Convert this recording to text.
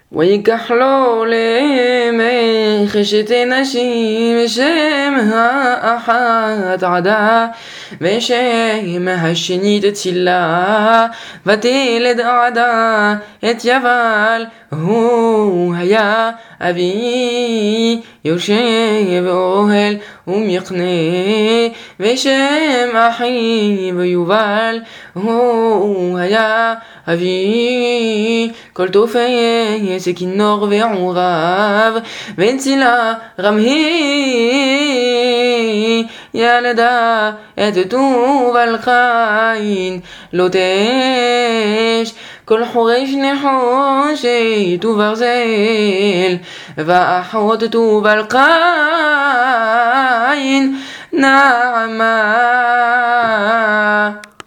ויקח לו למך אשת נשים שם האחת עדה ושם השנית צילה ותלד עדה את יבל הוא היה אבי יושב אוהל ומקנה ושם אחיו יובל הוא היה אבי כל תופס כינור ועורב וצילה גם היא ילדה את תובל חיין לא תש כל חורש נחושת וברזל ואחות תובל חיין נעמה